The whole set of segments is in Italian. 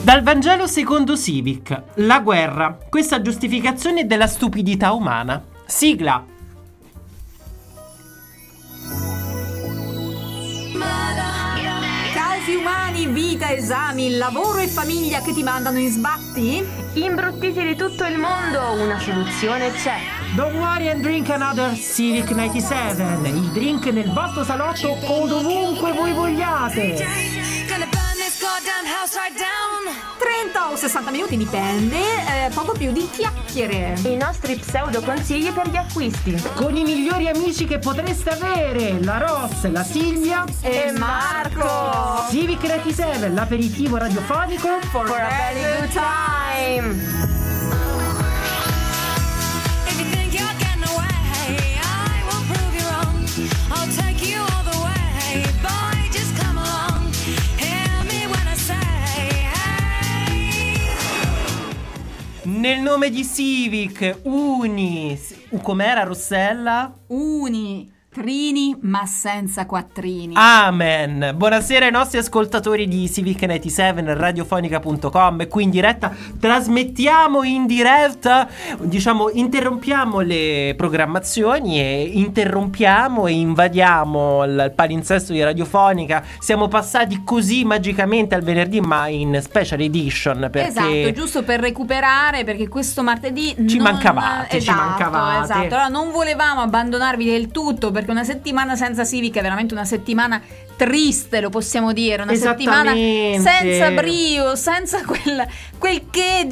Dal Vangelo secondo Civic, la guerra, questa giustificazione della stupidità umana. Sigla. Causi umani, vita, esami, lavoro e famiglia che ti mandano in sbatti? Imbruttiti di tutto il mondo, una soluzione c'è. Don't worry and drink another Civic 97. Il drink nel vostro salotto o dovunque voi vogliate. 30 o 60 minuti dipende, poco più di chiacchiere. I nostri pseudo consigli per gli acquisti. Con i migliori amici che potreste avere, la Ross, la Silvia E Marco! Civic 97, l'aperitivo radiofonico For a very good time! Nel nome di Civic, uni. Com'era Rossella? Uni, trini, ma senza quattrini. Amen. Buonasera ai nostri ascoltatori di Civic 97 radiofonica.com. Qui in diretta trasmettiamo in diretta, diciamo, interrompiamo le programmazioni e interrompiamo e invadiamo il palinsesto di Radiofonica. Siamo passati così magicamente al venerdì, ma in special edition, perché Esatto, giusto per recuperare, perché questo martedì ci mancavate. Esatto. Allora non volevamo abbandonarvi del tutto, perché una settimana senza Civic è veramente una settimana triste, lo possiamo dire, una settimana senza brio, senza quel che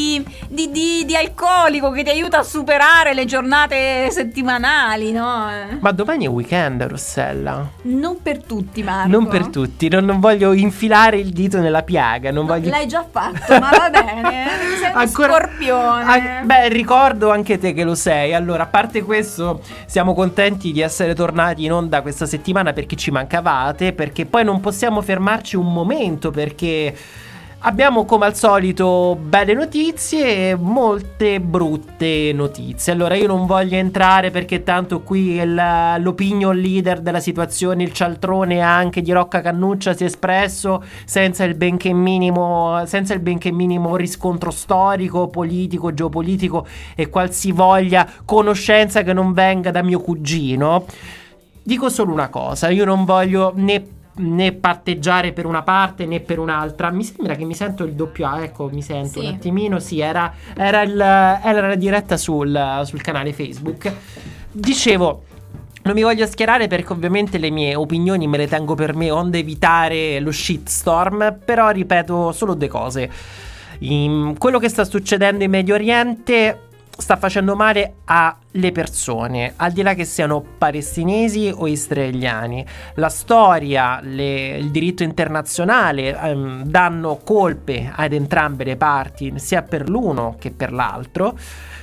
di alcolico che ti aiuta a superare le giornate settimanali, no? Ma domani è weekend, Rossella. Non per tutti, Marco. Non per tutti, non voglio infilare il dito nella piaga, non voglio... L'hai già fatto, ma va bene. Sei uno scorpione. Beh, ricordo anche te che lo sei. Allora, a parte questo, siamo contenti di essere tornati in onda questa settimana, perché ci mancavate, perché poi non possiamo fermarci un momento, perché abbiamo come al solito belle notizie e molte brutte notizie. Allora io non voglio entrare, perché tanto qui l'opinion leader della situazione, il cialtrone anche di Rocca Cannuccia, si è espresso senza il benché minimo riscontro storico, politico, geopolitico e qualsivoglia conoscenza che non venga da mio cugino. Dico solo una cosa: io non voglio né parteggiare per una parte né per un'altra. Mi sembra che mi sento il doppio A. Ecco, mi sento sì. Un attimino. Sì, era la diretta sul canale Facebook. Dicevo, non mi voglio schierare, perché ovviamente le mie opinioni me le tengo per me, onde evitare lo shitstorm. Però ripeto solo due cose. Quello che sta succedendo in Medio Oriente sta facendo male alle persone, al di là che siano palestinesi o israeliani. La storia, il diritto internazionale danno colpe ad entrambe le parti, sia per l'uno che per l'altro.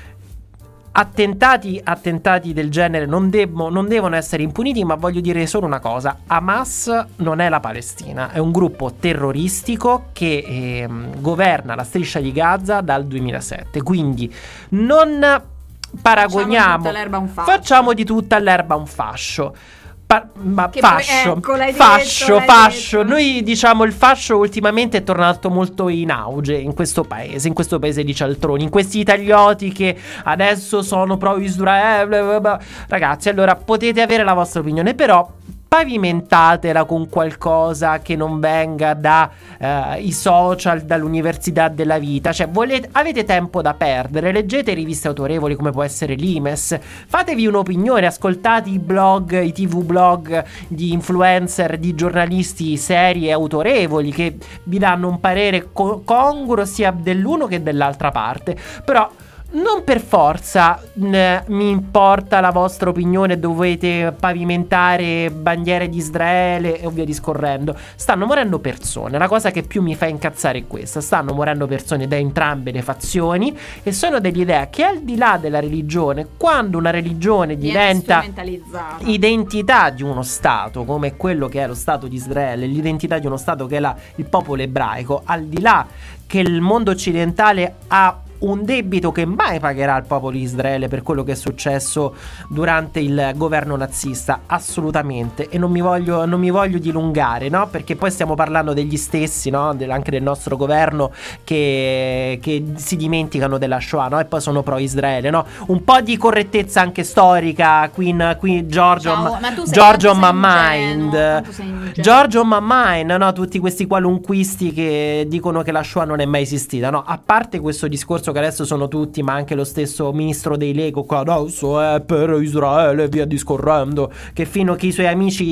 Attentati del genere non devono essere impuniti, ma voglio dire solo una cosa: Hamas non è la Palestina, è un gruppo terroristico che governa la striscia di Gaza dal 2007, quindi non paragoniamo, facciamo di tutta l'erba un fascio. Fascio. Noi diciamo il fascio ultimamente è tornato molto in auge in questo paese di cialtroni, in questi italioti che adesso sono pro Israele. Ragazzi, allora potete avere la vostra opinione, però pavimentatela con qualcosa che non venga dai social, dall'università della vita. Cioè, avete tempo da perdere, leggete riviste autorevoli come può essere l'Imes, fatevi un'opinione, ascoltate i blog, i TV blog di influencer, di giornalisti seri e autorevoli che vi danno un parere congruo sia dell'uno che dell'altra parte. Però non per forza mi importa la vostra opinione, dovete pavimentare bandiere di Israele e via discorrendo. Stanno morendo persone, la cosa che più mi fa incazzare è questa: stanno morendo persone da entrambe le fazioni, e sono dell'idea che al di là della religione, quando una religione diventa identità di uno Stato, come quello che è lo Stato di Israele, l'identità di uno Stato che è il popolo ebraico, al di là che il mondo occidentale ha un debito che mai pagherà il popolo di Israele per quello che è successo durante il governo nazista, assolutamente. E non mi voglio dilungare, no? Perché poi stiamo parlando degli stessi, no? Anche del nostro governo che si dimenticano della Shoah, no? E poi sono pro Israele, no? Un po' di correttezza anche storica, qui Giorgio on my mind, Giorgio on my mind, no? Tutti questi qualunquisti che dicono che la Shoah non è mai esistita, no? A parte questo discorso che adesso sono tutti, ma anche lo stesso ministro dei Lego qua, adesso è per Israele, via discorrendo, che fino che i suoi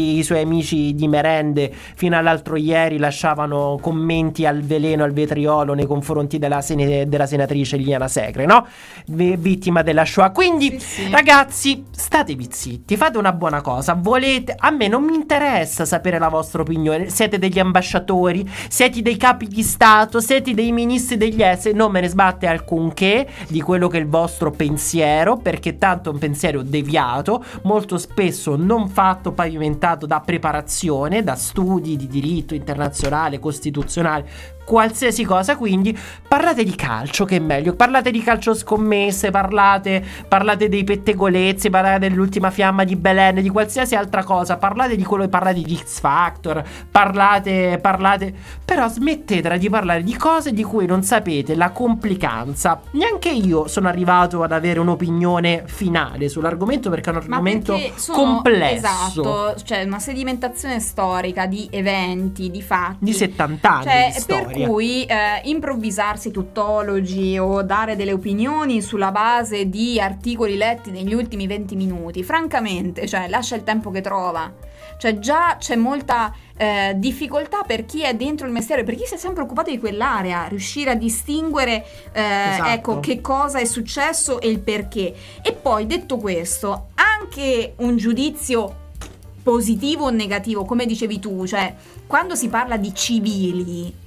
amici di merende fino all'altro ieri lasciavano commenti al veleno, al vetriolo nei confronti della senatrice Liliana Segre, no? Vittima della Shoah. Quindi sì. Ragazzi, statevi zitti, fate una buona cosa. A me non mi interessa sapere la vostra opinione. Siete degli ambasciatori, siete dei capi di Stato, siete dei ministri degli esteri, non me ne sbatte alcunché di quello che è il vostro pensiero, perché tanto è un pensiero deviato, molto spesso non fatto, pavimentato da preparazione, da studi di diritto internazionale, costituzionale, qualsiasi cosa. Quindi parlate di calcio, che è meglio, parlate di calcio scommesse, parlate dei pettegolezzi, parlate dell'ultima fiamma di Belen, di qualsiasi altra cosa, parlate di quello, parlate di X Factor, parlate, però smettetela di parlare di cose di cui non sapete la complicanza. Neanche io sono arrivato ad avere un'opinione finale sull'argomento, perché è un argomento complesso. Esatto, cioè una sedimentazione storica di eventi, di fatti, di 70 anni, cioè, di storia. Per cui improvvisarsi tuttologi o dare delle opinioni sulla base di articoli letti negli ultimi 20 minuti, francamente, cioè lascia il tempo che trova. Cioè già c'è molta difficoltà per chi è dentro il mestiere, per chi si è sempre occupato di quell'area, riuscire a distinguere esatto. Ecco, che cosa è successo e il perché. E poi, detto questo, anche un giudizio positivo o negativo, come dicevi tu, cioè quando si parla di civili,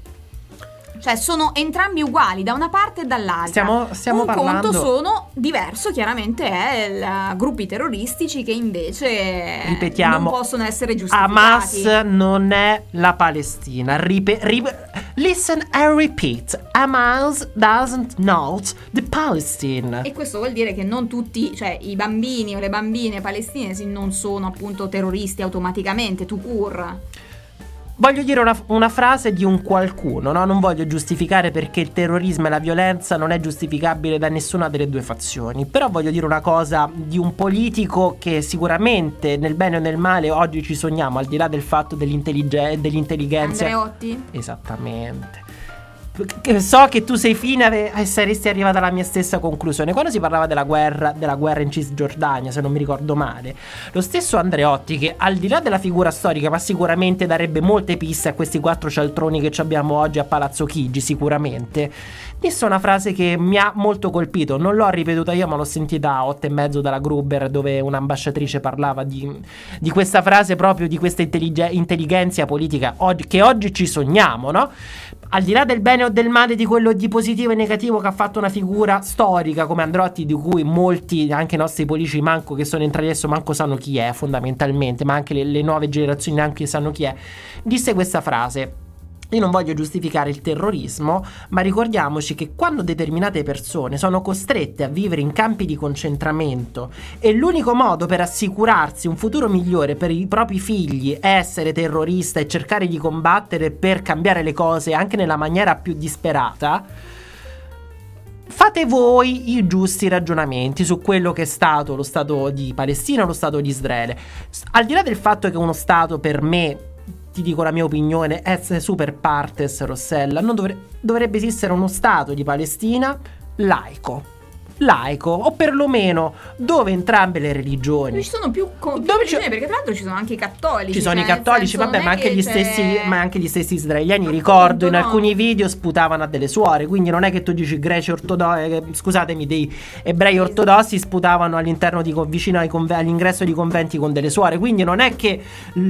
cioè sono entrambi uguali da una parte e dall'altra. Stiamo parlando. Un conto sono diverso, chiaramente è gruppi terroristici che invece non possono essere giustificati. Hamas non è la Palestina. Listen and repeat. Hamas doesn't know the Palestine. E questo vuol dire che non tutti, cioè i bambini o le bambine palestinesi non sono appunto terroristi automaticamente, tout court. Voglio dire una frase di un qualcuno, no? Non voglio giustificare, perché il terrorismo e la violenza non è giustificabile da nessuna delle due fazioni. Però voglio dire una cosa di un politico che sicuramente nel bene o nel male oggi ci sogniamo, al di là del fatto dell'intelligenza. Andreotti? Esattamente. So che tu sei fine e saresti arrivata alla mia stessa conclusione. Quando si parlava della guerra in Cisgiordania, se non mi ricordo male, lo stesso Andreotti, che al di là della figura storica, ma sicuramente darebbe molte piste a questi 4 cialtroni che abbiamo oggi a Palazzo Chigi, sicuramente disse una frase che mi ha molto colpito. Non l'ho ripetuta io, ma l'ho sentita a 8:30 dalla Gruber, dove un'ambasciatrice parlava di questa frase, proprio di questa intelligenza politica che oggi ci sogniamo, no? Al di là del bene o del male, di quello di positivo e negativo che ha fatto una figura storica come Andreotti, di cui molti, anche i nostri politici che sono entrati adesso, manco sanno chi è fondamentalmente, ma anche le nuove generazioni neanche sanno chi è, disse questa frase: io non voglio giustificare il terrorismo, ma ricordiamoci che quando determinate persone sono costrette a vivere in campi di concentramento e l'unico modo per assicurarsi un futuro migliore per i propri figli è essere terrorista e cercare di combattere per cambiare le cose anche nella maniera più disperata, fate voi i giusti ragionamenti su quello che è stato lo Stato di Palestina o lo Stato di Israele. Al di là del fatto che uno Stato, per me, ti dico la mia opinione, è super partes, Rossella, non dovrebbe esistere uno Stato di Palestina laico, o perlomeno dove entrambe le religioni. Ci sono più religioni, perché tra l'altro ci sono anche i cattolici. Ci sono i cattolici, vabbè, ma anche gli stessi israeliani, ricordo, in alcuni video sputavano a delle suore, quindi non è che tu dici greci ortodossi, scusatemi, dei ebrei ortodossi sputavano all'interno vicino all'ingresso di conventi con delle suore, quindi non è che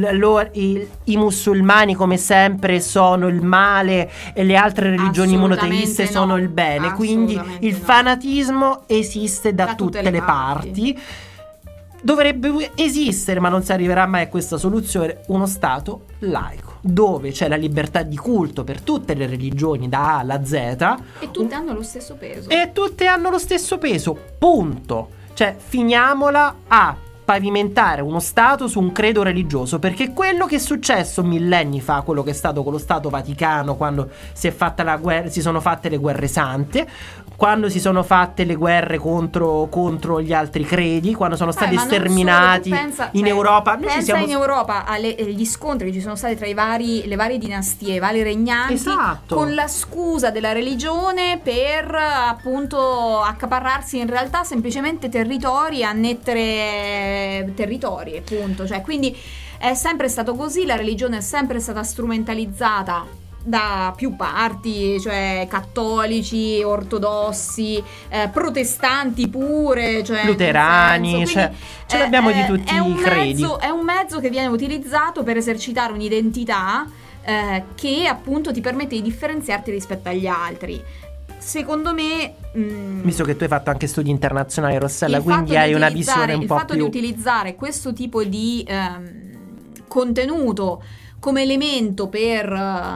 i musulmani come sempre sono il male e le altre religioni monoteiste sono il bene, quindi il fanatismo esiste da tutte le parti. Dovrebbe esistere, ma non si arriverà mai a questa soluzione, uno Stato laico. dove c'è la libertà di culto per tutte le religioni da A alla Z, e tutte hanno lo stesso peso. E tutte hanno lo stesso peso, punto. Cioè, finiamola a pavimentare uno Stato su un credo religioso, perché quello che è successo millenni fa, quello che è stato con lo Stato Vaticano, quando si è fatta la guerra, si sono fatte le guerre sante, quando si sono fatte le guerre contro gli altri credi, quando sono stati sterminati in Europa. Noi pensa in Europa agli scontri che ci sono stati tra le varie dinastie, i vari regnanti, esatto, con la scusa della religione per appunto accaparrarsi in realtà semplicemente territori, annettere territori, appunto. Cioè, quindi è sempre stato così, la religione è sempre stata strumentalizzata da più parti, cioè cattolici, ortodossi, protestanti pure, cioè luterani, quindi, cioè ce l'abbiamo di tutti i credi. È un mezzo che viene utilizzato per esercitare un'identità che appunto ti permette di differenziarti rispetto agli altri. Secondo me, visto che tu hai fatto anche studi internazionali, Rossella, quindi hai una visione un po' più... Il fatto di utilizzare questo tipo di contenuto come elemento per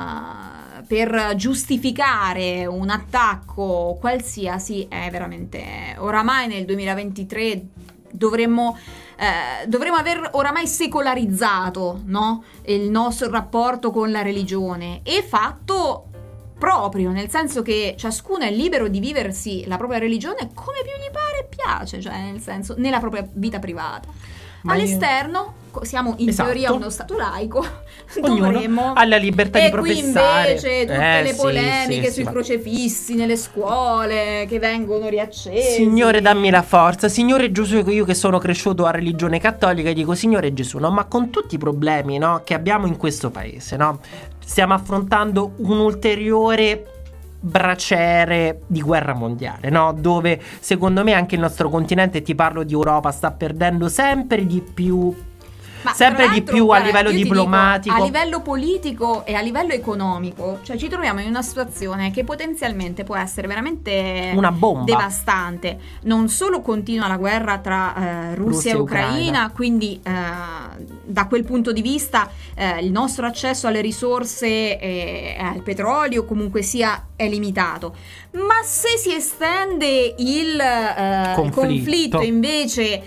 giustificare un attacco qualsiasi è veramente... Oramai nel 2023 dovremmo aver oramai secolarizzato, no? Il nostro rapporto con la religione, e fatto proprio, nel senso che ciascuno è libero di viversi la propria religione come più gli pare e piace, cioè nel senso, nella propria vita privata. Ma all'esterno siamo in teoria uno stato laico, dovremmo ha la libertà di professare. E qui invece tutte le polemiche sui crocefissi nelle scuole che vengono riaccesi. Signore, dammi la forza. Signore Gesù, io che sono cresciuto a religione cattolica dico: Signore Gesù, no, ma con tutti i problemi, no, che abbiamo in questo paese, no, stiamo affrontando un ulteriore braciere di guerra mondiale, no? Dove secondo me anche il nostro continente, ti parlo di Europa, sta perdendo sempre di più. Ma sempre di più a livello diplomatico, dico, a livello politico e a livello economico. Cioè ci troviamo in una situazione che potenzialmente può essere veramente una bomba devastante. Non solo continua la guerra tra Russia e Ucraina, quindi da quel punto di vista il nostro accesso alle risorse e al petrolio comunque sia è limitato. Ma se si estende il conflitto invece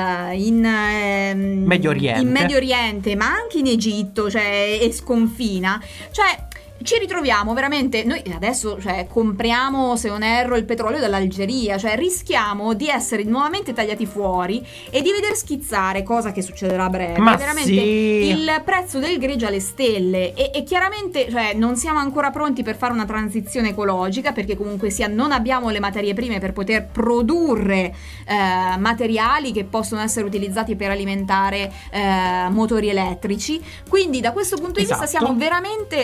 in Medio Oriente, ma anche in Egitto, cioè, e sconfina, cioè ci ritroviamo veramente, noi adesso compriamo, se non erro, il petrolio dall'Algeria, cioè rischiamo di essere nuovamente tagliati fuori e di veder schizzare, cosa che succederà a breve, veramente il prezzo del greggio alle stelle, e chiaramente non siamo ancora pronti per fare una transizione ecologica, perché comunque sia non abbiamo le materie prime per poter produrre materiali che possono essere utilizzati per alimentare motori elettrici. Quindi da questo punto di vista siamo veramente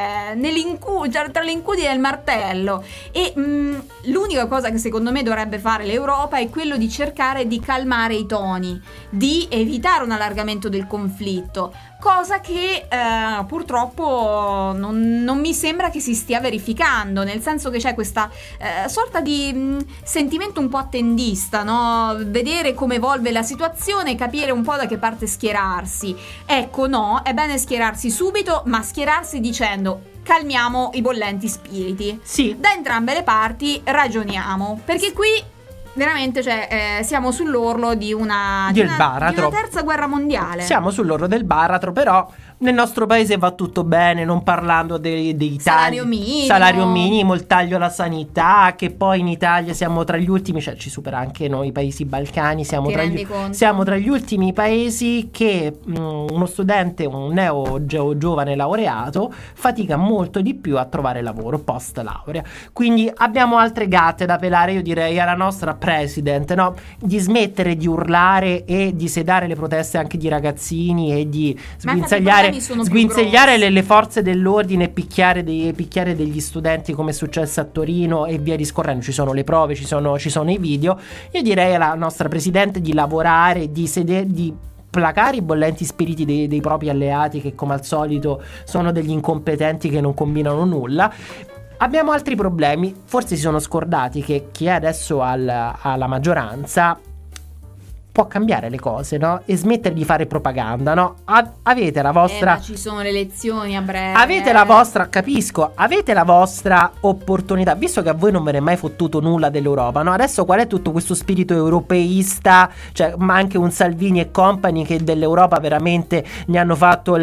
tra le incudine e il martello, e l'unica cosa che secondo me dovrebbe fare l'Europa è quello di cercare di calmare i toni, di evitare un allargamento del conflitto, cosa che purtroppo non mi sembra che si stia verificando, nel senso che c'è questa sorta di sentimento un po' attendista, no? Vedere come evolve la situazione, capire un po' da che parte schierarsi. Ecco, no, è bene schierarsi subito, ma schierarsi dicendo: calmiamo i bollenti spiriti. Sì. Da entrambe le parti ragioniamo, perché qui veramente siamo sull'orlo di una terza guerra mondiale. Siamo sull'orlo del baratro, però nel nostro paese va tutto bene, non parlando dei salario minimo, il taglio alla sanità, che poi in Italia siamo tra gli ultimi, ci supera anche noi, i paesi balcani, siamo tra gli ultimi paesi che uno studente, un giovane laureato fatica molto di più a trovare lavoro post laurea. Quindi abbiamo altre gatte da pelare. Io direi alla nostra president, no, di smettere di urlare e di sedare le proteste anche di ragazzini e di sguinzagliare le forze dell'ordine e picchiare degli studenti, come è successo a Torino e via discorrendo. Ci sono le prove, ci sono i video. Io direi alla nostra presidente di lavorare, di placare i bollenti spiriti dei propri alleati, che come al solito sono degli incompetenti che non combinano nulla. Abbiamo altri problemi, forse si sono scordati che chi è adesso alla maggioranza può cambiare le cose, no? E smettere di fare propaganda, no? Avete la vostra... ma ci sono le elezioni a breve. Avete la vostra, capisco, avete la vostra opportunità, visto che a voi non ve ne è mai fottuto nulla dell'Europa, no? Adesso qual è tutto questo spirito europeista, cioè, ma anche un Salvini e compagni che dell'Europa veramente ne hanno fatto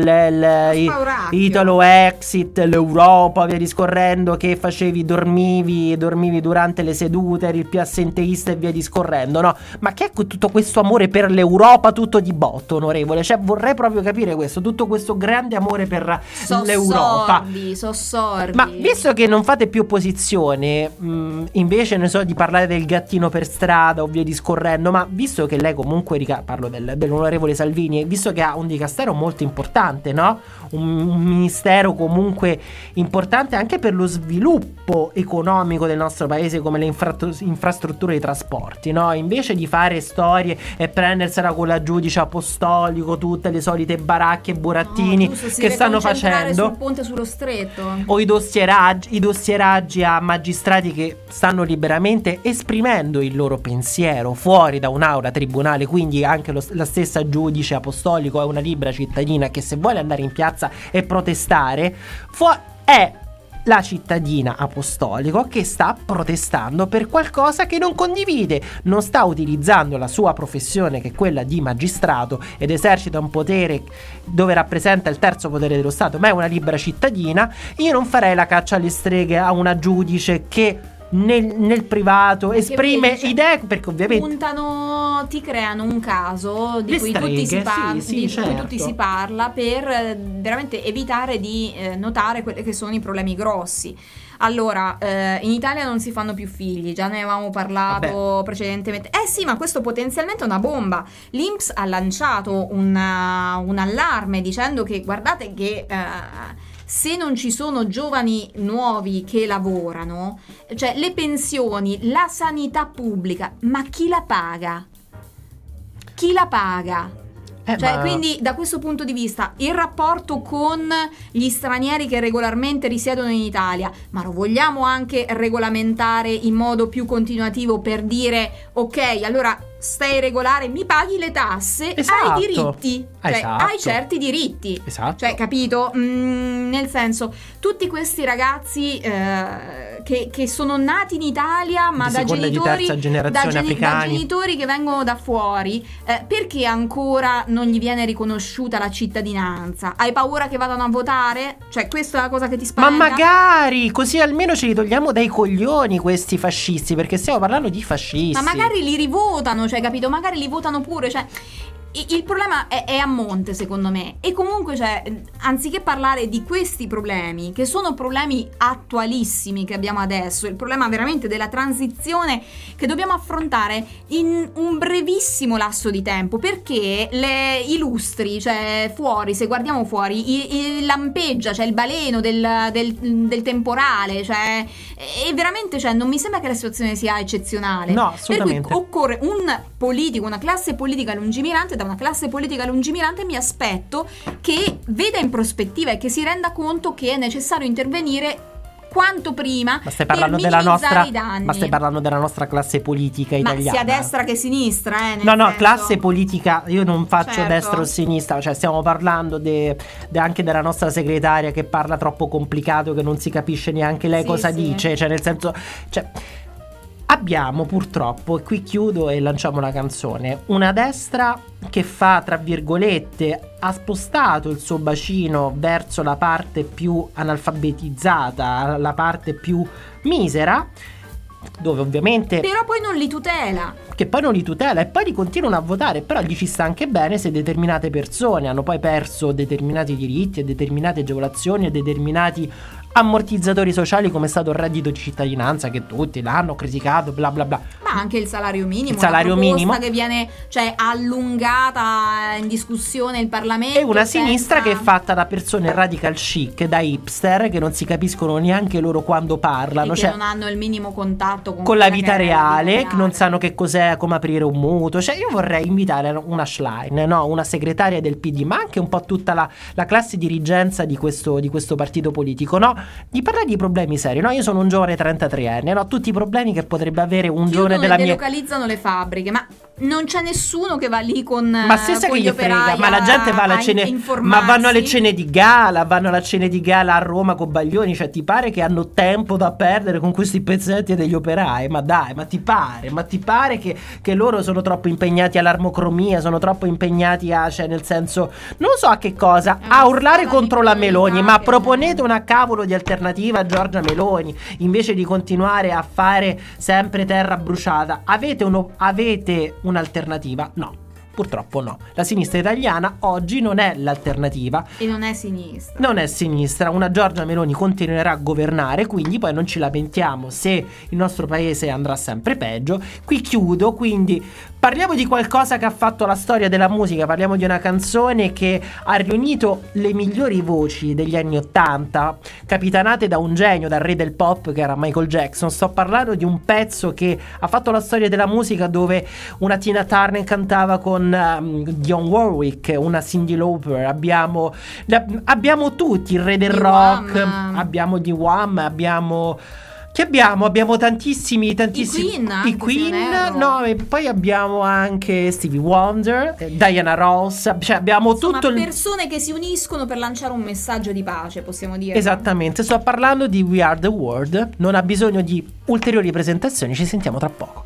Italo Exit, l'Europa, via discorrendo, che dormivi durante le sedute, eri il più assenteista e via discorrendo, no? Ma che è tutto questo amore per l'Europa tutto di botto, onorevole? Cioè, vorrei proprio capire questo, tutto questo grande amore per l'Europa. Sossordi. Ma visto che non fate più opposizione, invece ne so di parlare del gattino per strada o via discorrendo, ma visto che lei comunque parlo dell'onorevole Salvini, visto che ha un dicastero molto importante, no? Un ministero comunque importante anche per lo sviluppo economico del nostro paese, come le infrastrutture di trasporti, no? Invece di fare storie e prendersela con la giudice apostolico, tutte le solite baracche e burattini che stanno facendo sul ponte sullo stretto, o i dossieraggi a magistrati che stanno liberamente esprimendo il loro pensiero fuori da un'aula tribunale, quindi anche la stessa giudice apostolico è una libera cittadina che, se vuole andare in piazza e protestare, è la cittadina apostolico che sta protestando per qualcosa che non condivide, non sta utilizzando la sua professione, che è quella di magistrato, ed esercita un potere dove rappresenta il terzo potere dello Stato, ma è una libera cittadina. Io non farei la caccia alle streghe a una giudice che nel privato esprime idee, perché ovviamente ti creano un caso di cui tutti si parla, per veramente evitare di notare quelli che sono i problemi grossi. Allora, in Italia non si fanno più figli, già ne avevamo parlato precedentemente. Sì, ma questo potenzialmente è una bomba. L'INPS ha lanciato un allarme dicendo che, guardate che se non ci sono giovani nuovi che lavorano, cioè le pensioni, la sanità pubblica, ma chi la paga? Chi la paga? Quindi da questo punto di vista il rapporto con gli stranieri che regolarmente risiedono in Italia, ma lo vogliamo anche regolamentare in modo più continuativo, per dire ok, allora stai regolare, mi paghi le tasse, esatto, hai diritti, esatto, hai certi diritti, esatto, cioè, capito? Nel senso, tutti questi ragazzi che sono nati in Italia, ma da genitori, da genitori che vengono da fuori, perché ancora non gli viene riconosciuta la cittadinanza? Hai paura che vadano a votare? Cioè, questa è la cosa che ti spaventa? Ma magari, così almeno ce li togliamo dai coglioni questi fascisti, perché stiamo parlando di fascisti. Ma magari li rivotano, cioè, capito? Magari li votano pure, cioè, il problema è a monte, secondo me. E comunque, cioè, anziché parlare di questi problemi, che sono problemi attualissimi che abbiamo adesso, il problema veramente della transizione che dobbiamo affrontare in un brevissimo lasso di tempo, perché i lustri, cioè fuori, se guardiamo fuori, lampeggia, cioè il baleno del temporale, cioè, e veramente, cioè, non mi sembra che la situazione sia eccezionale. No, assolutamente. Per cui occorre un politico, una classe politica lungimirante. Da una classe politica lungimirante mi aspetto che veda in prospettiva e che si renda conto che è necessario intervenire quanto prima. Ma stai parlando della nostra, ma stai parlando della nostra classe politica italiana? Ma sia destra che sinistra, no, classe politica, io non faccio destra o sinistra, cioè stiamo parlando anche della nostra segretaria che parla troppo complicato, che non si capisce neanche lei cosa dice, cioè nel senso, cioè abbiamo purtroppo, e qui chiudo e lanciamo la canzone, una destra che fa, tra virgolette, ha spostato il suo bacino verso la parte più analfabetizzata, la parte più misera, dove ovviamente però poi non li tutela, e poi li continuano a votare, però gli ci sta anche bene se determinate persone hanno poi perso determinati diritti e determinate agevolazioni e determinati ammortizzatori sociali, come è stato il reddito di cittadinanza, che tutti l'hanno criticato, bla bla bla. Ma anche il salario minimo, che viene, cioè, allungata in discussione il Parlamento, e una sinistra che è fatta da persone radical chic, da hipster, che non si capiscono neanche loro quando parlano, e che non hanno il minimo contatto con la vita reale, che non sanno che cos'è, come aprire un mutuo. Cioè, io vorrei invitare una Schlein, no? Una segretaria del PD, ma anche un po' tutta la classe dirigenza di questo partito politico, no? Di parlare di problemi seri, no? Io sono un giovane 33enne, no? Tutti i problemi che potrebbe avere un giovane della mia... delocalizzano le fabbriche, ma non c'è nessuno che va lì con ma stessa con che gli gli frega, operai ma la gente va alla cene, ma vanno alle cene di gala, a Roma con Baglioni, cioè ti pare che hanno tempo da perdere con questi pezzetti degli operai? Ma dai, ma ti pare che loro sono troppo impegnati all'armocromia, sono troppo impegnati a, cioè nel senso, non so a che cosa, a urlare contro la Meloni, ma proponete una cavolo di alternativa a Giorgia Meloni, invece di continuare a fare sempre terra bruciata. Avete un'alternativa? No, purtroppo no. La sinistra italiana oggi non è l'alternativa. E non è sinistra. Non è sinistra. Una Giorgia Meloni continuerà a governare, quindi poi non ci lamentiamo se il nostro paese andrà sempre peggio. Qui chiudo, quindi parliamo di qualcosa che ha fatto la storia della musica. Parliamo di una canzone che ha riunito le migliori voci degli anni '80, capitanate da un genio, dal re del pop che era Michael Jackson. Sto parlando di un pezzo che ha fatto la storia della musica, dove una Tina Turner cantava con Dionne Warwick, una Cyndi Lauper. Abbiamo tutti, il re del rock, abbiamo di Wham, abbiamo tantissimi i Queen, no, e poi abbiamo anche Stevie Wonder, Diana Ross, cioè abbiamo tutto persone che si uniscono per lanciare un messaggio di pace, possiamo dire. Esattamente, sto parlando di We Are The World. Non ha bisogno di ulteriori presentazioni, ci sentiamo tra poco.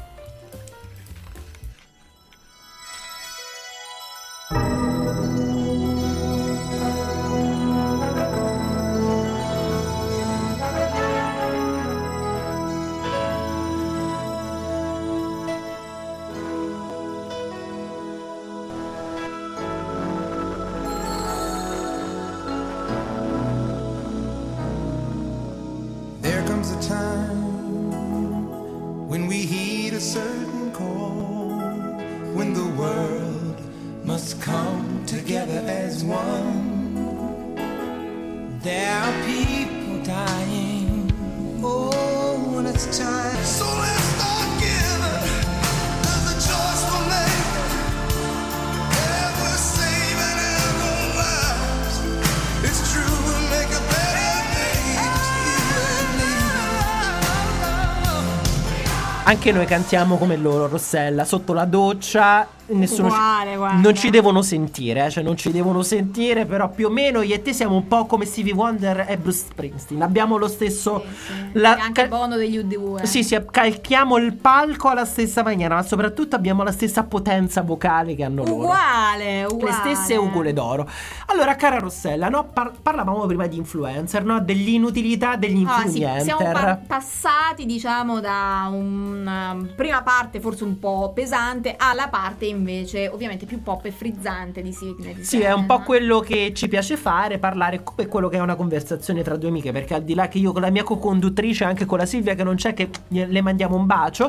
Anche noi cantiamo come loro, Rossella, sotto la doccia. Nessuno non ci devono sentire, cioè non ci devono sentire, però più o meno io e te siamo un po' come Stevie Wonder e Bruce Springsteen. Abbiamo lo stesso anche Bono degli UDV. Sì, calchiamo il palco alla stessa maniera, ma soprattutto abbiamo la stessa potenza vocale che hanno loro. Uguale. Le stesse ugole d'oro. Allora, cara Rossella, no, parlavamo prima di influencer, no, dell'inutilità degli influencer. Sì, siamo passati, diciamo, da una prima parte forse un po' pesante alla parte invece ovviamente più pop e frizzante di Signe. Sì, è un po' quello che ci piace fare, parlare come quello che è una conversazione tra due amiche, perché al di là che io con la mia co-conduttrice, anche con la Silvia che non c'è, che le mandiamo un bacio,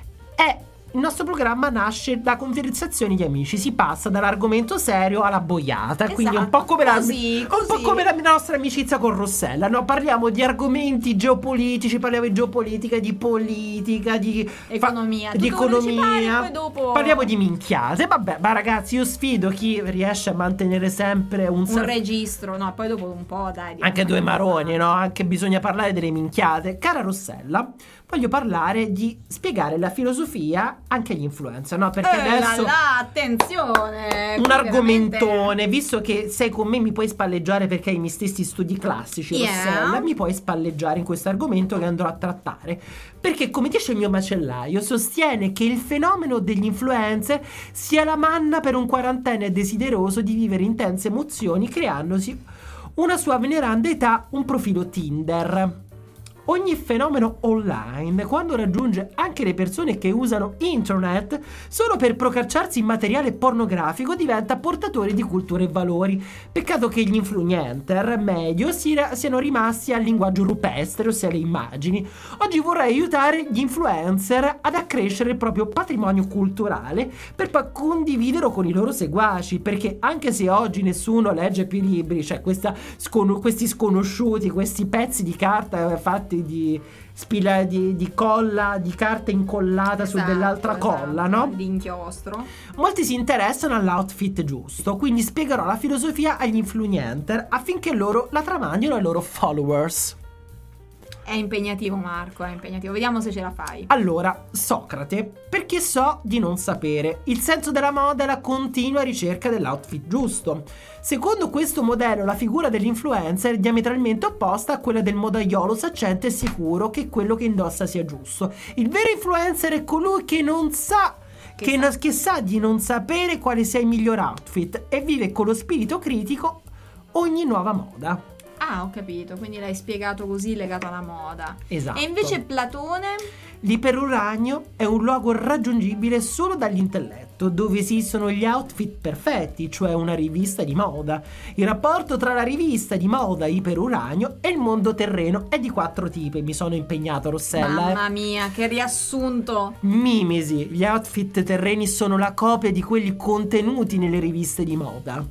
il nostro programma nasce da conversazioni di amici, si passa dall'argomento serio alla boiata, esatto, quindi un po' come la nostra amicizia con Rossella, no? Parliamo di argomenti geopolitici, parliamo di geopolitica, di politica, di economia, poi dopo parliamo di minchiate. Vabbè, ma ragazzi, io sfido chi riesce a mantenere sempre un registro, no? Poi dopo un po', dai, anche due maroni, no? Anche bisogna parlare delle minchiate. Cara Rossella, voglio parlare di spiegare la filosofia anche agli influencer, no? Perché adesso attenzione, un argomentone, visto che sei con me mi puoi spalleggiare perché hai i miei stessi studi classici, Rossella, mi puoi spalleggiare in questo argomento che andrò a trattare, perché come dice il mio macellaio, sostiene che il fenomeno degli influencer sia la manna per un quarantenne desideroso di vivere intense emozioni, creandosi una sua veneranda età un profilo Tinder. Ogni fenomeno online, quando raggiunge anche le persone che usano internet solo per procacciarsi in materiale pornografico, diventa portatore di culture e valori. Peccato che gli influencer medio siano rimasti al linguaggio rupestre, ossia le immagini. Oggi vorrei aiutare gli influencer ad accrescere il proprio patrimonio culturale per poi condividerlo con i loro seguaci, perché anche se oggi nessuno legge più libri, cioè questi sconosciuti, questi pezzi di carta fatti di colla, di carta incollata, esatto, su dell'altra colla, no? Di inchiostro. Molti si interessano all'outfit giusto, quindi spiegherò la filosofia agli influencer affinché loro la tramandino ai loro followers. È impegnativo, Marco, è impegnativo. Vediamo se ce la fai. Allora, Socrate, perché so di non sapere. Il senso della moda è la continua ricerca dell'outfit giusto. Secondo questo modello, la figura dell'influencer è diametralmente opposta a quella del modaiolo saccente e sicuro che quello che indossa sia giusto. Il vero influencer è colui che non sa... Che sa di non sapere quale sia il miglior outfit e vive con lo spirito critico ogni nuova moda. Ah, ho capito, quindi l'hai spiegato così, legato alla moda. Esatto. E invece Platone? L'iperuranio è un luogo raggiungibile solo dall'intelletto, dove esistono gli outfit perfetti, cioè una rivista di moda. Il rapporto tra la rivista di moda iperuranio e il mondo terreno è di 4 tipi. Mi sono impegnato, Rossella. Mamma mia, che riassunto! Mimesi, gli outfit terreni sono la copia di quelli contenuti nelle riviste di moda.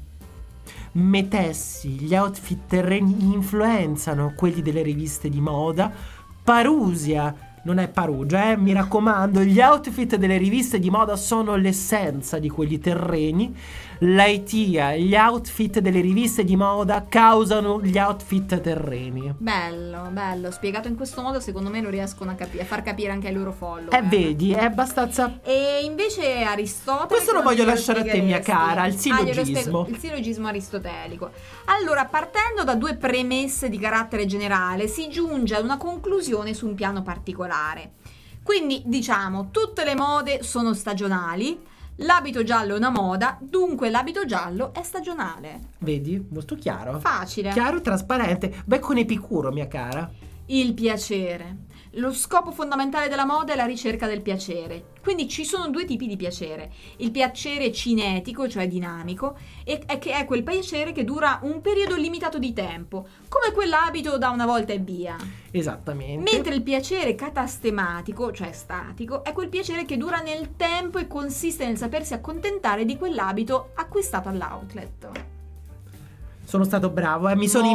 Metessi, gli outfit terreni influenzano quelli delle riviste di moda. Parusia, non è Parugia, mi raccomando, gli outfit delle riviste di moda sono l'essenza di quelli terreni. Laitia, gli outfit delle riviste di moda causano gli outfit terreni. Bello, bello, spiegato in questo modo secondo me lo riescono a far capire anche ai loro follower. Vedi, è abbastanza... E invece Aristotele... Questo lo voglio lasciare a te, mia cara, il sillogismo. Il sillogismo aristotelico. Allora, partendo da 2 premesse di carattere generale, si giunge ad una conclusione su un piano particolare. Quindi, diciamo, tutte le mode sono stagionali. L'abito giallo è una moda, dunque l'abito giallo è stagionale. Vedi? Molto chiaro. Facile. Chiaro e trasparente. Beh, con Epicuro, mia cara. Il piacere. Lo scopo fondamentale della moda è la ricerca del piacere. Quindi ci sono 2 tipi di piacere. Il piacere cinetico, cioè dinamico, che è quel piacere che dura un periodo limitato di tempo, come quell'abito da una volta e via. Esattamente. Mentre il piacere catastematico, cioè statico, è quel piacere che dura nel tempo e consiste nel sapersi accontentare di quell'abito acquistato all'outlet. Sono stato bravo, mi sono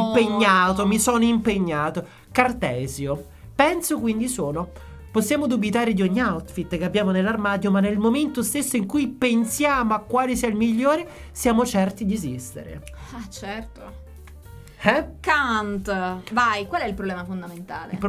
impegnato. Cartesio. Penso quindi possiamo dubitare di ogni outfit che abbiamo nell'armadio, ma nel momento stesso in cui pensiamo a quale sia il migliore, siamo certi di esistere. Ah, certo. Kant. Vai, qual è il problema fondamentale? Il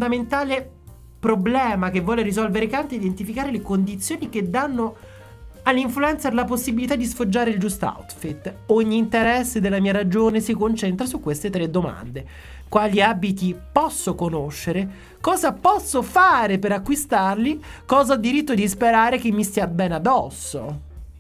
problema che vuole risolvere Kant è identificare le condizioni che danno all'influencer la possibilità di sfoggiare il giusto outfit. Ogni interesse della mia ragione si concentra su queste 3 domande. Quali abiti posso conoscere? Cosa posso fare per acquistarli? Cosa ho diritto di sperare che mi stia bene addosso?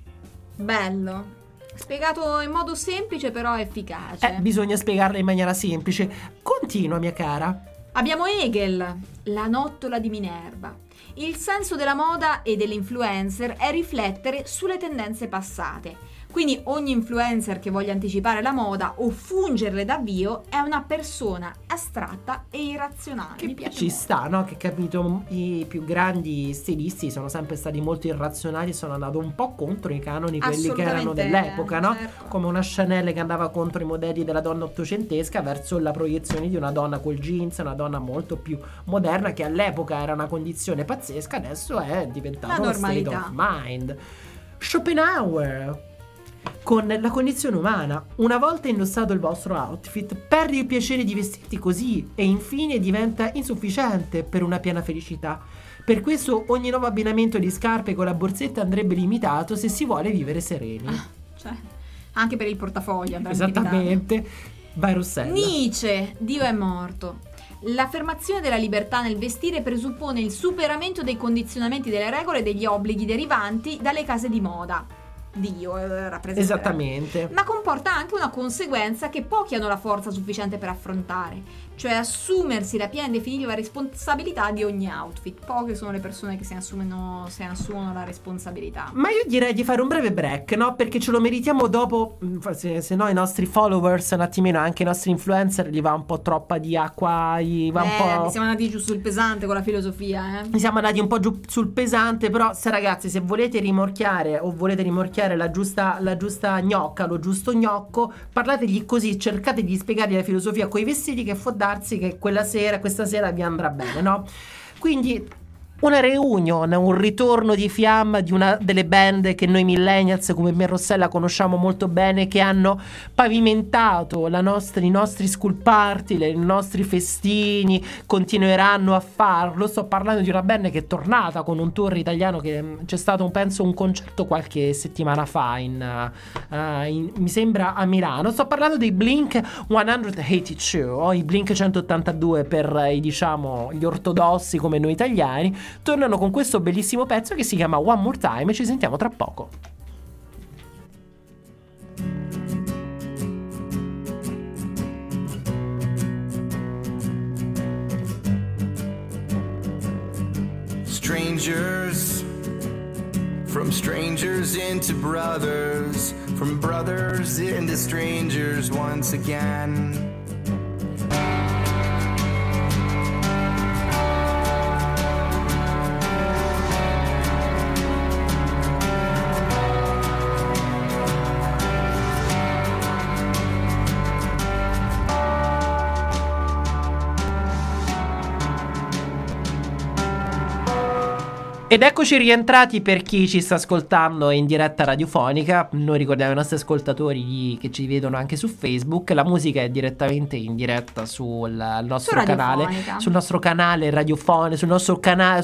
Bello. Spiegato in modo semplice però efficace. Bisogna spiegarla in maniera semplice. Continua, mia cara. Abbiamo Hegel, la nottola di Minerva. Il senso della moda e dell'influencer è riflettere sulle tendenze passate. Quindi ogni influencer che voglia anticipare la moda o fungerle d'avvio è una persona astratta e irrazionale. Che mi piace ci molto. sta, no? Che capito, i più grandi stilisti sono sempre stati molto irrazionali, sono andati un po' contro i canoni, quelli che erano dell'epoca, no? Certo. Come una Chanel che andava contro i modelli della donna ottocentesca verso la proiezione di una donna col jeans, una donna molto più moderna che all'epoca era una condizione pazzesca, adesso è diventata una state of mind. Schopenhauer, con la condizione umana. Una volta indossato il vostro outfit, perdi il piacere di vestirti così e infine diventa insufficiente per una piena felicità. Per questo ogni nuovo abbinamento di scarpe con la borsetta andrebbe limitato se si vuole vivere sereni. Cioè, anche per il portafoglio andrebbe Esattamente. Vai, Rossella. Nietzsche, Dio è morto. L'affermazione della libertà nel vestire presuppone il superamento dei condizionamenti delle regole e degli obblighi derivanti dalle case di moda. Dio rappresenta. Esattamente. Ma comporta anche una conseguenza che pochi hanno la forza sufficiente per affrontare, cioè assumersi la piena e definitiva responsabilità di ogni outfit. Poche sono le persone che se ne assumono la responsabilità. Ma io direi di fare un breve break, no? Perché ce lo meritiamo dopo. Se no i nostri followers, un attimino, anche i nostri influencer, gli va un po' troppa di acqua, gli va un po'. Siamo andati giù sul pesante con la filosofia, Siamo andati un po' giù sul pesante, però se ragazzi, se volete rimorchiare o volete rimorchiare la giusta gnocca, lo giusto gnocco, parlategli così, cercate di spiegargli la filosofia coi vestiti, che può darsi che questa sera vi andrà bene, no? Quindi una reunion, un ritorno di fiamma di una delle band che noi millennials come me e Rossella conosciamo molto bene, che hanno pavimentato i nostri school party, i nostri festini, continueranno a farlo. Sto parlando di una band che è tornata con un tour italiano, che c'è stato penso un concerto qualche settimana fa mi sembra a Milano. Sto parlando dei Blink 182 o i Blink 182 per gli ortodossi come noi italiani. Tornano con questo bellissimo pezzo che si chiama One More Time e ci sentiamo tra poco. Strangers, from strangers into brothers, from brothers into strangers once again. Ed eccoci rientrati per chi ci sta ascoltando in diretta radiofonica. Noi ricordiamo i nostri ascoltatori che ci vedono anche su Facebook. La musica è direttamente in diretta sul nostro canale, sul nostro canale radiofonico, sul nostro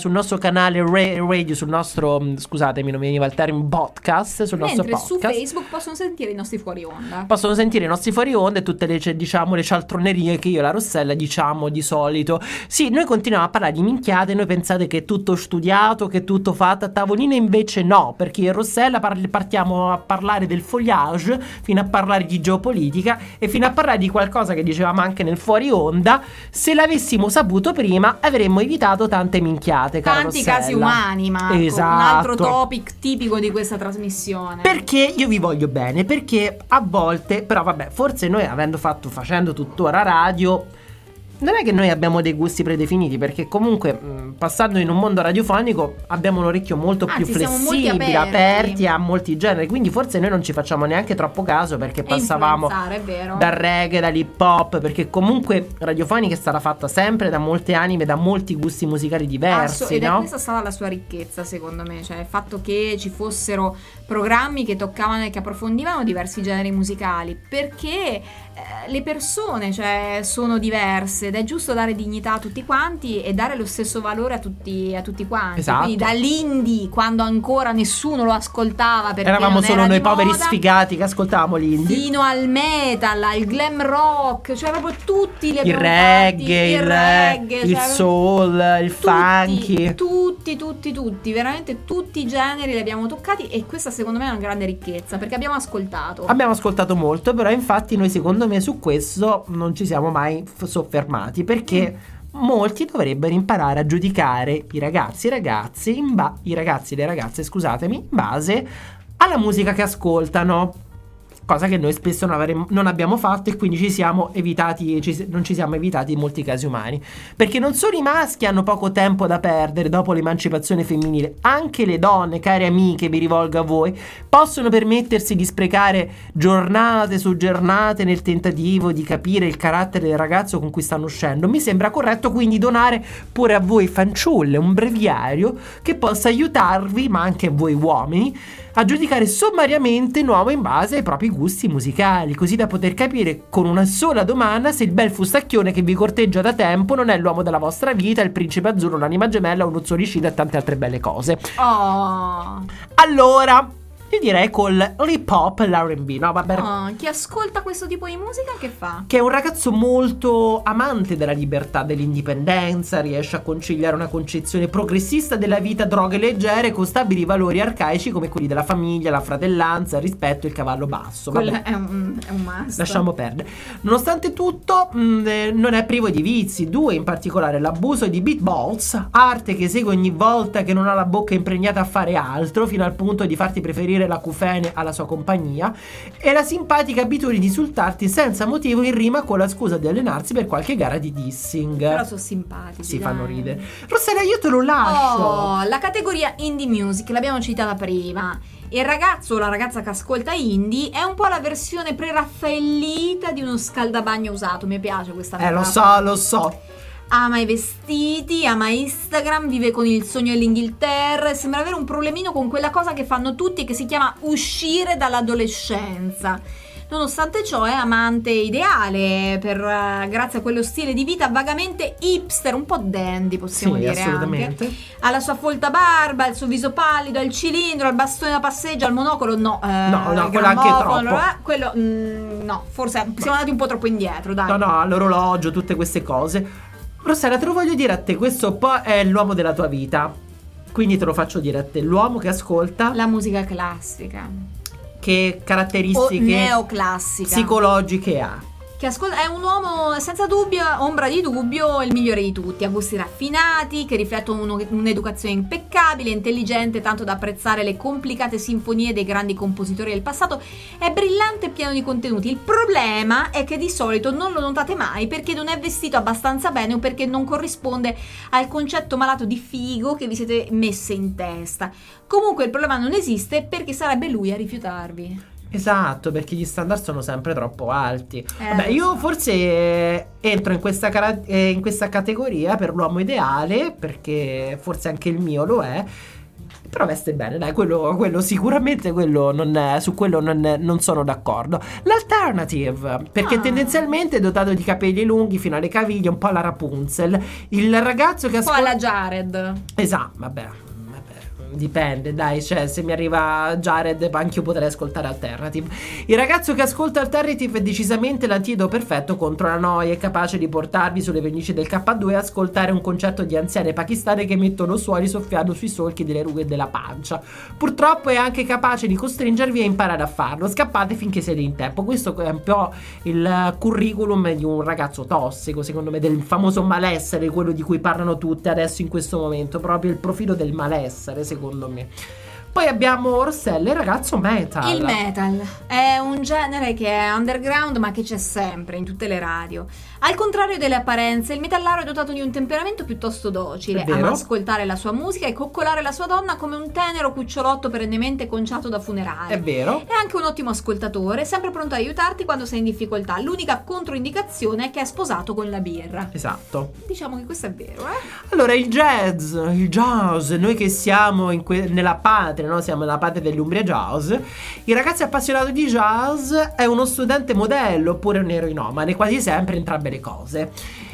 canale radio, sul nostro, scusatemi non mi veniva il termine, podcast, sul nostro podcast. Mentre su Facebook possono sentire i nostri fuori onda. Possono sentire i nostri fuori onda e tutte le cialtronerie che io e la Rossella diciamo di solito. Sì, noi continuiamo a parlare di minchiate, noi pensate che è tutto studiato, che è tutto fatto a tavolino, invece no, perché io e Rossella partiamo a parlare del fogliage, fino a parlare di geopolitica e fino a parlare di qualcosa che dicevamo anche nel fuori onda. Se l'avessimo saputo prima avremmo evitato tante minchiate, cara tanti Rossella. Casi umani, Marco. Esatto. Un altro topic tipico di questa trasmissione. Perché io vi voglio bene, perché a volte, però vabbè, forse noi facendo tuttora radio, non è che noi abbiamo dei gusti predefiniti, perché comunque passando in un mondo radiofonico abbiamo un orecchio molto più flessibile, aperti a molti generi, quindi forse noi non ci facciamo neanche troppo caso, perché passavamo dal reggae, dall'hip hop, perché comunque radiofonica è stata fatta sempre da molte anime, da molti gusti musicali diversi, ed è questa stata la sua ricchezza, secondo me, cioè il fatto che ci fossero programmi che toccavano e che approfondivano diversi generi musicali, perché le persone, cioè, sono diverse ed è giusto dare dignità a tutti quanti e dare lo stesso valore a tutti quanti. Esatto. Quindi dall'indie, quando ancora nessuno lo ascoltava perché eravamo solo noi poveri moda, sfigati che ascoltavamo l'indie, fino al metal, al glam rock, cioè proprio tutti li abbiamo il reggae, il soul, il funky, tutti, veramente tutti i generi li abbiamo toccati, e questa secondo me è una grande ricchezza, perché abbiamo ascoltato molto, però infatti noi secondo me su questo non ci siamo mai soffermati, perché molti dovrebbero imparare a giudicare i ragazzi e le ragazze, in base alla musica che ascoltano, cosa che noi spesso non abbiamo fatto, e quindi non ci siamo evitati in molti casi umani, perché non solo i maschi hanno poco tempo da perdere dopo l'emancipazione femminile, anche le donne, care amiche, vi rivolgo a voi, possono permettersi di sprecare giornate su giornate nel tentativo di capire il carattere del ragazzo con cui stanno uscendo. Mi sembra corretto quindi donare pure a voi fanciulle un breviario che possa aiutarvi, ma anche a voi uomini, a giudicare sommariamente un uomo in base ai propri gusti musicali, così da poter capire con una sola domanda se il bel fustacchione che vi corteggia da tempo non è l'uomo della vostra vita, il principe azzurro, l'anima gemella, uno zolicida e tante altre belle cose. Allora, io direi con l'hip hop e l'R&B, no? Vabbè. Chi ascolta questo tipo di musica che fa? Che è un ragazzo molto amante della libertà, dell'indipendenza, riesce a conciliare una concezione progressista della vita, droghe leggere con stabili valori arcaici come quelli della famiglia, la fratellanza, il rispetto e il cavallo basso. Quello è un must. Lasciamo perdere. Nonostante tutto non è privo di vizi, due in particolare: l'abuso di beatballs, arte che esegue ogni volta che non ha la bocca impregnata a fare altro, fino al punto di farti preferire l'acufene alla sua compagnia, e la simpatica abitudine di insultarti senza motivo in rima con la scusa di allenarsi per qualche gara di dissing. Però sono simpatici, fanno ridere. Rossella, io te lo lascio. La categoria indie music l'abbiamo citata prima. Il ragazzo o la ragazza che ascolta indie è un po' la versione preraffaellita di uno scaldabagno usato. Mi piace questa metafora. Lo so. ama i vestiti, ama Instagram, vive con il sogno dell'Inghilterra e sembra avere un problemino con quella cosa che fanno tutti che si chiama uscire dall'adolescenza. Nonostante ciò è amante ideale grazie a quello stile di vita vagamente hipster, un po' dandy possiamo dire assolutamente. Anche. Ha la sua folta barba, il suo viso pallido, il cilindro, il bastone da passeggio, il monocolo no, quello anche troppo. Quello no, forse siamo andati un po' troppo indietro, dai. No, l'orologio, tutte queste cose. Rossella, te lo voglio dire a te, questo un po' è l'uomo della tua vita, quindi te lo faccio dire a te, l'uomo che ascolta la musica classica. Che caratteristiche neoclassica psicologiche ha? Che è un uomo senza dubbio, ombra di dubbio, il migliore di tutti, ha gusti raffinati che riflettono un'educazione impeccabile, intelligente tanto da apprezzare le complicate sinfonie dei grandi compositori del passato, è brillante e pieno di contenuti. Il problema è che di solito non lo notate mai perché non è vestito abbastanza bene o perché non corrisponde al concetto malato di figo che vi siete messe in testa. Comunque il problema non esiste perché sarebbe lui a rifiutarvi. Esatto, perché gli standard sono sempre troppo alti. Vabbè, io forse entro in questa categoria per l'uomo ideale, perché forse anche il mio lo è. Però veste bene, dai, quello sicuramente su quello non sono d'accordo. L'alternative, perché tendenzialmente è dotato di capelli lunghi fino alle caviglie, un po' alla Rapunzel. Il ragazzo che un po' alla Jared. Esatto, vabbè. Dipende, dai, cioè se mi arriva Jared anch'io potrei ascoltare Alternative. Il ragazzo che ascolta Alternative è decisamente l'antidoto perfetto contro la noia, è capace di portarvi sulle pendici del K2 e ascoltare un concerto di anziane pakistane che mettono suoni soffiando sui solchi delle rughe della pancia. Purtroppo è anche capace di costringervi a imparare a farlo. Scappate finché siete in tempo. Questo è un po' il curriculum di un ragazzo tossico, secondo me, del famoso malessere, quello di cui parlano tutte adesso in questo momento, proprio il profilo del malessere, secondo me. Poi abbiamo Rossella, il ragazzo metal. Il metal è un genere che è underground ma che c'è sempre in tutte le radio. Al contrario delle apparenze, il metallaro è dotato di un temperamento piuttosto docile, ama ascoltare la sua musica e coccolare la sua donna come un tenero cucciolotto perennemente conciato da funerale. È vero. È anche un ottimo ascoltatore, sempre pronto ad aiutarti quando sei in difficoltà. L'unica controindicazione è che è sposato con la birra. Esatto. Diciamo che questo è vero, Allora, il jazz, noi che siamo nella patria, no? Siamo nella patria dell'Umbria Jazz. Il ragazzo appassionato di jazz è uno studente modello oppure un eroinomane, quasi sempre entrambe le cose.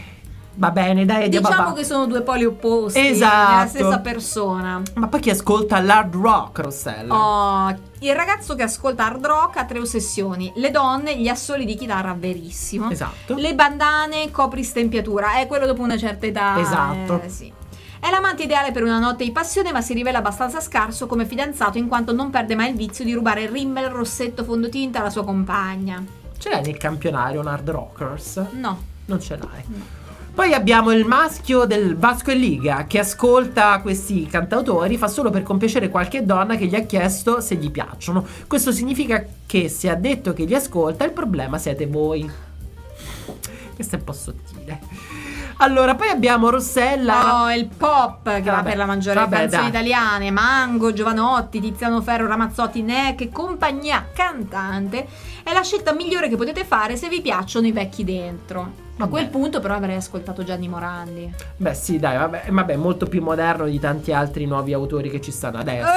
Va bene, dai, diciamo che sono due poli opposti, esatto, nella stessa persona. Ma poi chi ascolta l'hard rock, Rossella? Il ragazzo che ascolta hard rock ha 3 ossessioni: le donne, gli assoli di chitarra, verissimo. Esatto. Le bandane, copristempiatura, è quello dopo una certa età. Esatto. Sì. È l'amante ideale per una notte di passione, ma si rivela abbastanza scarso come fidanzato in quanto non perde mai il vizio di rubare il Rimmel, rossetto, fondotinta alla sua compagna. Ce l'hai nel campionario un hard rockers? No. Non ce l'hai? No. Poi abbiamo il maschio del Vasco e Liga che ascolta questi cantautori, fa solo per compiacere qualche donna che gli ha chiesto se gli piacciono. Questo significa che se ha detto che li ascolta, il problema siete voi. Questo è un po' sottile. Allora, poi abbiamo Rossella. Il pop che va per la maggiore canzoni italiane: Mango, Giovanotti, Tiziano Ferro, Ramazzotti, Neck e compagnia cantante. È la scelta migliore che potete fare se vi piacciono i vecchi dentro. A quel punto però avrei ascoltato Gianni Morandi. Beh sì, dai, vabbè, molto più moderno di tanti altri nuovi autori che ci stanno adesso.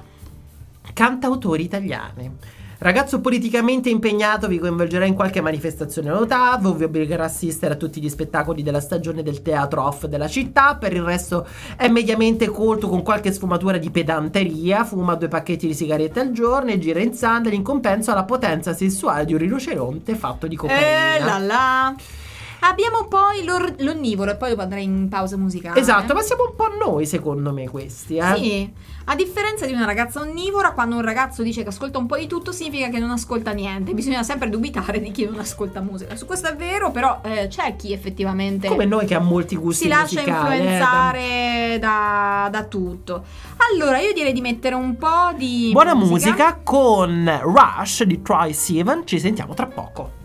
Cantautori italiani. Ragazzo politicamente impegnato, vi coinvolgerà in qualche manifestazione notata, vi obbligherà a assistere a tutti gli spettacoli della stagione del teatro off della città. Per il resto è mediamente colto con qualche sfumatura di pedanteria, fuma 2 pacchetti di sigarette al giorno e gira in sandali in compenso alla potenza sessuale di un rinoceronte fatto di cocaina. Abbiamo poi l'onnivoro e poi dopo andrei in pausa musicale. Esatto, ma siamo un po' noi secondo me questi, Sì, a differenza di una ragazza onnivora, quando un ragazzo dice che ascolta un po' di tutto significa che non ascolta niente. Bisogna sempre dubitare di chi non ascolta musica. Su questo è vero, però c'è chi effettivamente come noi che ha molti gusti musicali, si lascia influenzare da tutto. Allora io direi di mettere un po' di buona musica con Rush di Troye Sivan. Ci sentiamo tra poco.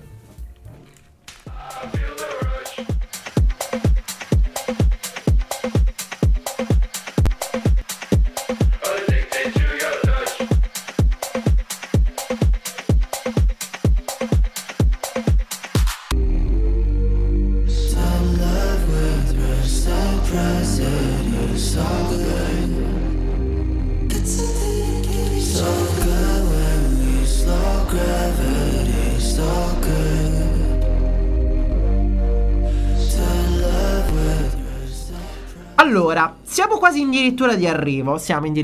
Some love with present, so good. So good when we slow gravity, so good. To love with you. Allora, siamo quasi addirittura di arrivo.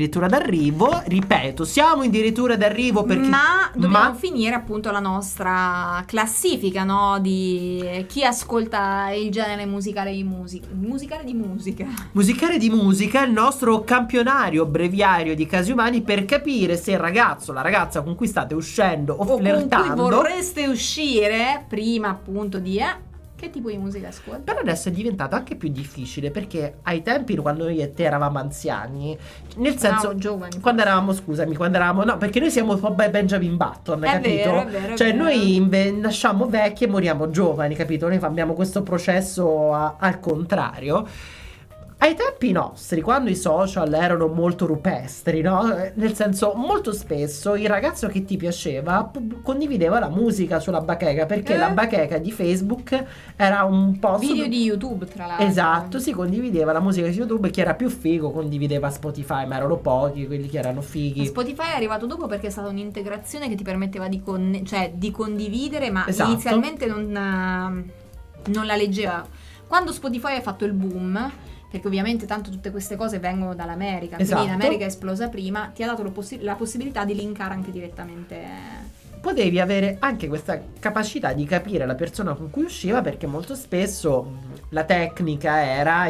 Ripeto, siamo addirittura d'arrivo perché ma dobbiamo finire appunto la nostra classifica, no? Di chi ascolta il genere musicale di musica. Musicale di musica, il nostro campionario breviario di casi umani per capire se il ragazzo, la ragazza con cui state uscendo o flirtando, con cui vorreste uscire prima appunto di che tipo di musica ascolti? Però adesso è diventato anche più difficile perché ai tempi quando io e te eravamo anziani, nel senso giovani, quando eravamo no, perché noi siamo un po' Benjamin Button, capito? È vero, cioè noi nasciamo vecchi e moriamo giovani, capito? Noi abbiamo questo processo al contrario. Ai tempi nostri, quando i social erano molto rupestri, no? Nel senso, molto spesso il ragazzo che ti piaceva condivideva la musica sulla bacheca, perché la bacheca di Facebook era un po' video di YouTube, tra l'altro. Esatto, si condivideva la musica di YouTube. Chi era più figo condivideva Spotify, ma erano pochi quelli che erano fighi. Spotify è arrivato dopo perché è stata un'integrazione che ti permetteva di condividere, ma esatto. Inizialmente non la leggeva. Quando Spotify ha fatto il boom, perché ovviamente tanto tutte queste cose vengono dall'America, esatto. Quindi in America è esplosa prima, ti ha dato la possibilità di linkare anche direttamente. Potevi avere anche questa capacità di capire la persona con cui usciva, perché molto spesso la tecnica era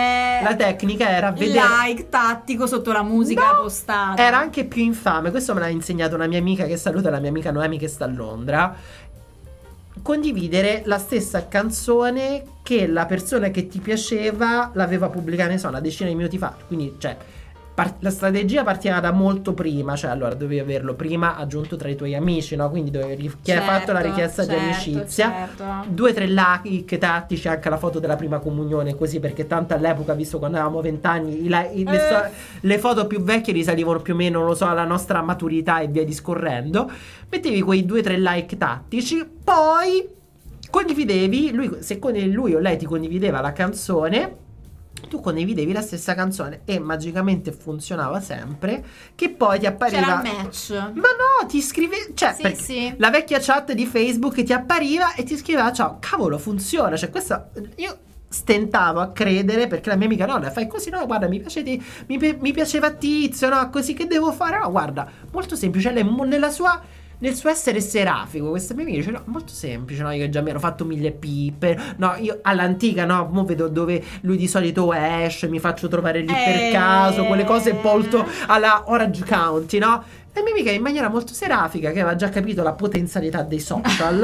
vedere like tattico sotto la musica postata. Era anche più infame. Questo me l'ha insegnato una mia amica che saluta, la mia amica Noemi che sta a Londra. Condividere la stessa canzone che la persona che ti piaceva l'aveva pubblicata, ne so, una decina di minuti fa. Quindi, cioè, la strategia partiva da molto prima. Cioè, allora, dovevi averlo prima aggiunto tra i tuoi amici, no? Quindi chi ha fatto la richiesta di amicizia, 2-3 like tattici, anche la foto della prima comunione, così, perché tanto all'epoca, visto quando avevamo 20 anni, le foto più vecchie risalivano più o meno, non lo so, alla nostra maturità e via discorrendo. Mettevi quei 2-3 like tattici, poi condividevi, se lui o lei ti condivideva la canzone, tu condividevi la stessa canzone e magicamente funzionava sempre che poi ti appariva. C'era il match. Ma no, ti scrive, cioè sì. La vecchia chat di Facebook ti appariva e ti scriveva: ciao, cavolo, funziona. Cioè questa io stentavo a credere, perché la mia amica: no, fai così, no, guarda, mi piaceva Tizio, no, così, che devo fare? No, guarda, molto semplice. Lei nel suo essere serafico, questa mia amica dice: no, molto semplice, no, io già mi ero fatto 1000 pippe, no, io all'antica, no, mo vedo dove lui di solito esce, mi faccio trovare lì per caso, quelle cose molto alla Orange County, no? E mia amica, in maniera molto serafica, che aveva già capito la potenzialità dei social,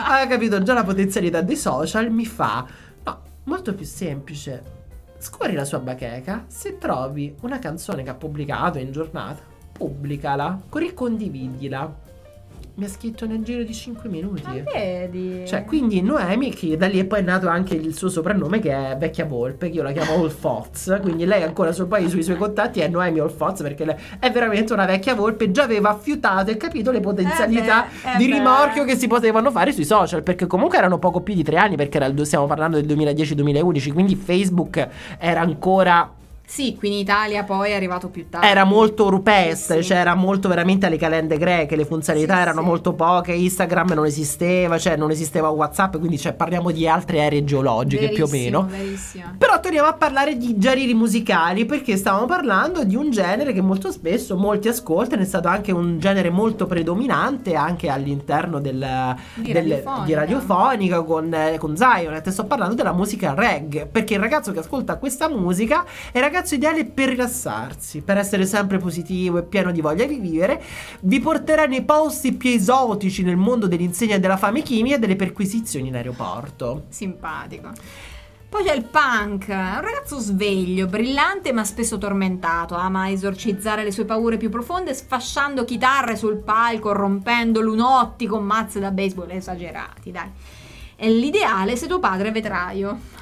mi fa: no, molto più semplice, scorri la sua bacheca, se trovi una canzone che ha pubblicato in giornata, pubblicala, ricondividila. Mi ha scritto nel giro di 5 minuti. Ma vedi? Cioè, quindi Noemi, che da lì e poi è nato anche il suo soprannome, che è Vecchia Volpe, che io la chiamo All Foz. Quindi lei ancora poi sui suoi contatti è Noemi All Foz, perché lei è veramente una vecchia volpe. Già aveva affiutato e capito le potenzialità di rimorchio che si potevano fare sui social, perché comunque erano poco più di 3 anni, perché stiamo parlando del 2010-2011, quindi Facebook era ancora... Sì, qui in Italia poi è arrivato più tardi. Era molto rupestre, cioè era molto veramente alle calende greche, le funzionalità erano molto poche, Instagram non esisteva, cioè non esisteva WhatsApp, quindi parliamo di altre aree geologiche più o meno. Verissimo. Però torniamo a parlare di generi musicali, perché stavamo parlando di un genere che molto spesso molti ascoltano, è stato anche un genere molto predominante anche all'interno di radiofonica con Zionet. Sto parlando della musica reggae, perché il ragazzo che ascolta questa musica è ragazzo ideale per rilassarsi, per essere sempre positivo e pieno di voglia di vivere. Vi porterà nei posti più esotici nel mondo dell'insegna della fame chimica e delle perquisizioni in aeroporto. Simpatico. Poi c'è il punk, è un ragazzo sveglio, brillante ma spesso tormentato, ama esorcizzare le sue paure più profonde sfasciando chitarre sul palco, rompendo lunotti con mazze da baseball esagerati, dai. È l'ideale se tuo padre è vetraio.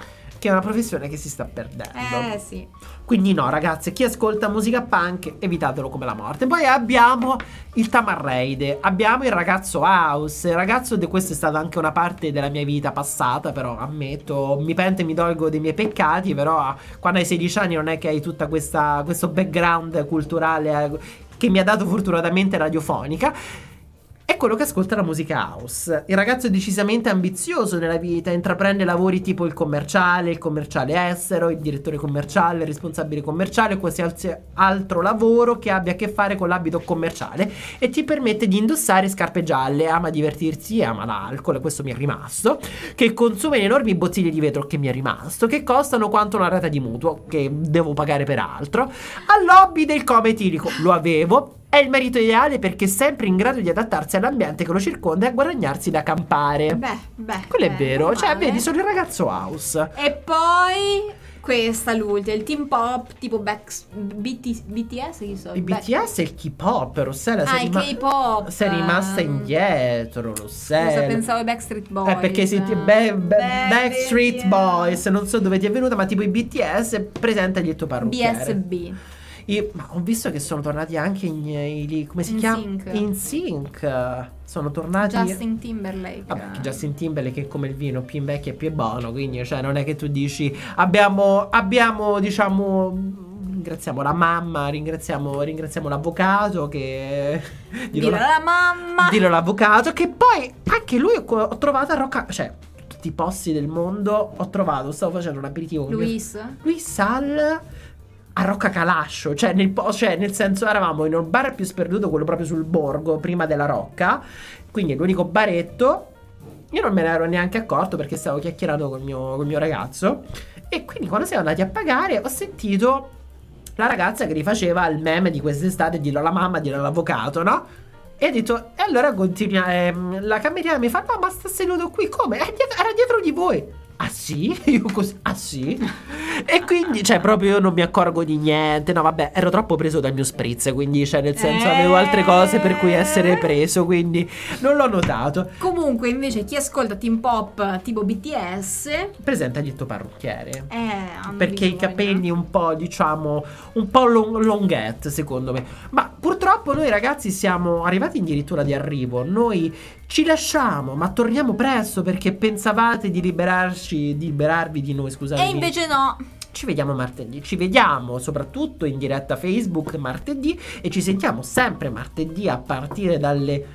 che è una professione che si sta perdendo. Sì. Quindi no, ragazze, chi ascolta musica punk, evitatelo come la morte. Poi abbiamo il Tamarreide, abbiamo il ragazzo house. Il ragazzo di questo è stata anche una parte della mia vita passata, però ammetto, mi pento e mi dolgo dei miei peccati, però quando hai 16 anni non è che hai tutta questo background culturale che mi ha dato fortunatamente radiofonica. È quello che ascolta la musica house. Il ragazzo è decisamente ambizioso nella vita, intraprende lavori tipo il commerciale estero, il direttore commerciale, il responsabile commerciale, qualsiasi altro lavoro che abbia a che fare con l'abito commerciale e ti permette di indossare scarpe gialle, ama divertirsi e ama l'alcol, questo mi è rimasto, che consuma in enormi bottiglie di vetro, che mi è rimasto, che costano quanto una rata di mutuo, che devo pagare peraltro, all'hobby del coma etilico, lo avevo. È il marito ideale perché è sempre in grado di adattarsi all'ambiente che lo circonda e a guadagnarsi da campare. Quello è vero, cioè vedi, sono il ragazzo house. E poi questa l'ultima, il teen pop tipo BTS, chi so? Il BTS è il K-pop, Rossella. Il K-pop. Sei rimasta indietro, Rossella. Scusa, pensavo ai Backstreet Boys. Perché siete Backstreet Boys, non so dove ti è venuta, ma tipo i BTS presentagli il tuo parrucchiere. BSB. Ma ho visto che sono tornati anche come si chiama? In Sync. Sono tornati Justin Timberlake. Vabbè, Justin Timberlake è come il vino, più invecchia e più è buono. Quindi cioè non è che tu dici abbiamo diciamo, ringraziamo la mamma, ringraziamo l'avvocato che dillo la mamma, dillo l'avvocato, che poi anche lui ho trovato a Rocca, cioè tutti i posti del mondo stavo facendo un aperitivo con Luis Sal a Rocca Calascio, cioè nel senso eravamo in un bar più sperduto, quello proprio sul borgo, prima della Rocca, quindi è l'unico baretto. Io non me ne ero neanche accorto perché stavo chiacchierando col mio ragazzo, e quindi quando siamo andati a pagare ho sentito la ragazza che rifaceva il meme di quest'estate, dillo alla mamma, dillo all'avvocato, no? E ho detto, e allora continua, la cameriera mi fa, no ma sta seduto qui, come? Era dietro di voi. Ah sì? Io così, ah sì? E quindi, cioè, proprio io non mi accorgo di niente. No, vabbè, ero troppo preso dal mio spritz, quindi, cioè, nel senso, avevo altre cose per cui essere preso, quindi non l'ho notato. Comunque, invece, chi ascolta teen pop tipo BTS, presentagli il tuo parrucchiere. Perché i capelli un po', diciamo, un po' longhet, secondo me. Ma purtroppo noi ragazzi siamo arrivati addirittura di arrivo. Noi ci lasciamo, ma torniamo presto perché pensavate di liberarvi di noi, scusate. E invece no. Ci vediamo martedì, ci vediamo soprattutto in diretta Facebook martedì e ci sentiamo sempre martedì a partire dalle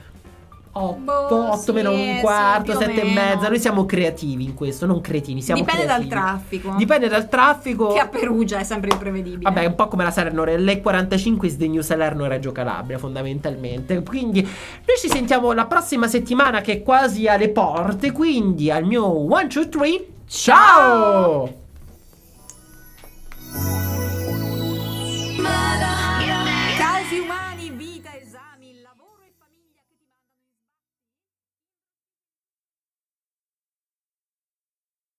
8 meno un quarto, 7 e mezza. Noi siamo creativi in questo, non cretini, siamo Dipende creativi. Dipende dal traffico. Che a Che Perugia è sempre imprevedibile. Vabbè, è un po' come la Salerno, l'E45 is the new Salerno e Reggio Calabria, fondamentalmente. Quindi noi ci sentiamo la prossima settimana che è quasi alle porte. Quindi al mio 1, 2, 3, ciao! Casi umani, vita esatta.